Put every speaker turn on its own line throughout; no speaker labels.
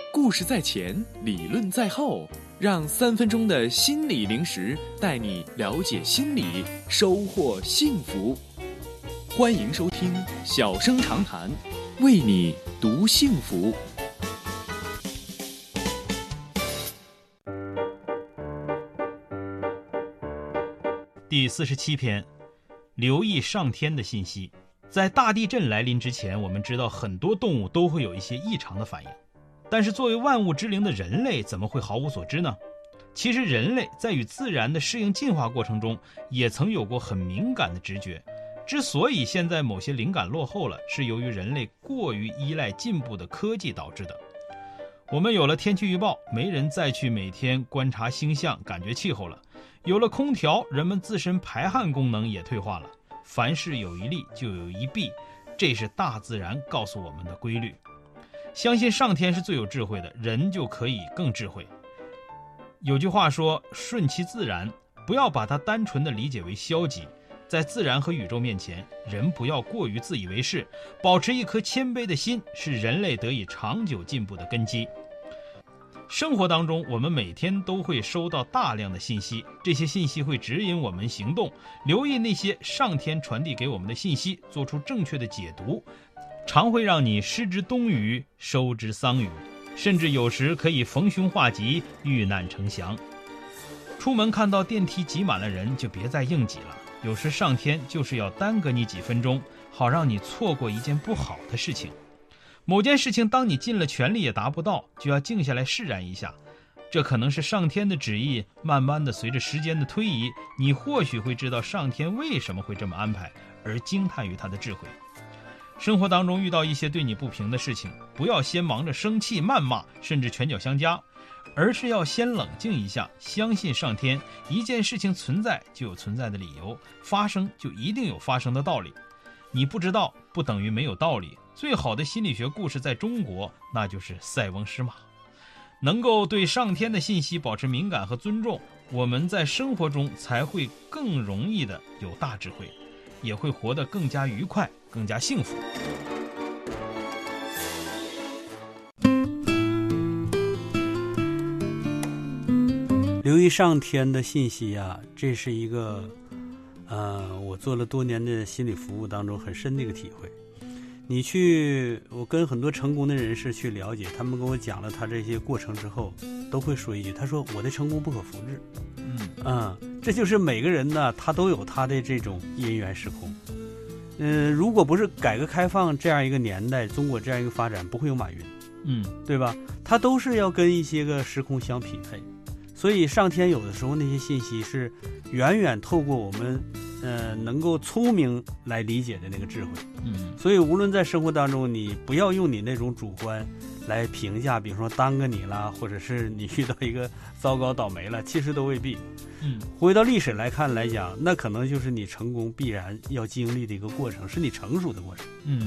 故事在前，理论在后，让3分钟的心理零食带你了解心理，收获幸福。欢迎收听小声长谈，为你读幸福。
第47篇，留意上天的信息。在大地震来临之前，我们知道很多动物都会有一些异常的反应，但是作为万物之灵的人类怎么会毫无所知呢？其实人类在与自然的适应进化过程中也曾有过很敏感的直觉，之所以现在某些灵感落后了，是由于人类过于依赖进步的科技导致的。我们有了天气预报，没人再去每天观察星象感觉气候了，有了空调，人们自身排汗功能也退化了。凡事有一利就有一弊，这是大自然告诉我们的规律。相信上天是最有智慧的，人就可以更智慧。有句话说，顺其自然，不要把它单纯的理解为消极。在自然和宇宙面前，人不要过于自以为是，保持一颗谦卑的心，是人类得以长久进步的根基。生活当中，我们每天都会收到大量的信息，这些信息会指引我们行动，留意那些上天传递给我们的信息，做出正确的解读，常会让你失之东隅，收之桑榆，甚至有时可以逢凶化吉，遇难成祥。出门看到电梯挤满了人，就别再硬挤了，有时上天就是要耽搁你几分钟，好让你错过一件不好的事情。某件事情当你尽了全力也达不到，就要静下来释然一下，这可能是上天的旨意。慢慢的随着时间的推移，你或许会知道上天为什么会这么安排，而惊叹于他的智慧。生活当中遇到一些对你不平的事情，不要先忙着生气谩骂，甚至拳脚相加，而是要先冷静一下，相信上天。一件事情存在就有存在的理由，发生就一定有发生的道理。你不知道不等于没有道理。最好的心理学故事在中国，那就是塞翁失马。能够对上天的信息保持敏感和尊重，我们在生活中才会更容易的有大智慧，也会活得更加愉快，更加幸福。
留意上天的信息啊，这是一个我做了多年的心理服务当中很深的一个体会。我跟很多成功的人士去了解，他们跟我讲了他这些过程之后，都会说一句，他说我的成功不可复制。这就是每个人呢，他都有他的这种因缘时空。如果不是改革开放这样一个年代，中国这样一个发展，不会有马云，对吧？他都是要跟一些个时空相匹配。所以上天有的时候那些信息是远远透过我们能够聪明来理解的那个智慧。所以无论在生活当中，你不要用你那种主观来评价，比如说耽搁你了，或者是你遇到一个糟糕倒霉了，其实都未必。回到历史来讲，那可能就是你成功必然要经历的一个过程，是你成熟的过程。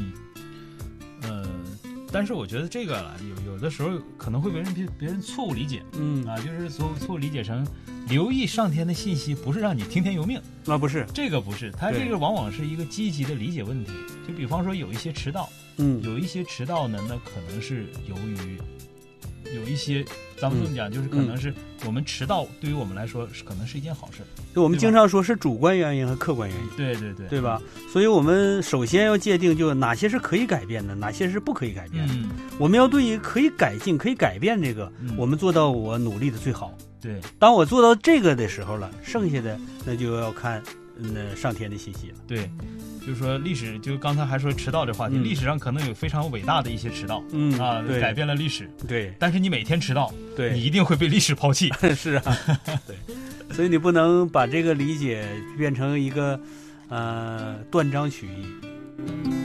但是我觉得这个有的时候可能会被别人错误理解，就是错误理解成留意上天的信息不是让你听天由命，
不是，
这个不是，它这个往往是一个积极的理解问题。就比方说有一些迟到，有一些迟到呢，那可能是由于有一些咱们这么讲，就是可能是我们迟到对于我们来说可能是一件好事。
我们经常说是主观原因和客观原因，对吧？所以我们首先要界定，就哪些是可以改变的，哪些是不可以改变的。我们要对于可以改进、可以改变这个，我们做到我努力的最好。
对，
当我做到这个的时候了，剩下的那就要看上天的信息了。
对，就是说历史，就刚才还说迟到这话题，历史上可能有非常伟大的一些迟到，改变了历史。对，但是你每天迟到，你一定会被历史抛弃。
是啊，对，所以你不能把这个理解变成一个断章取义。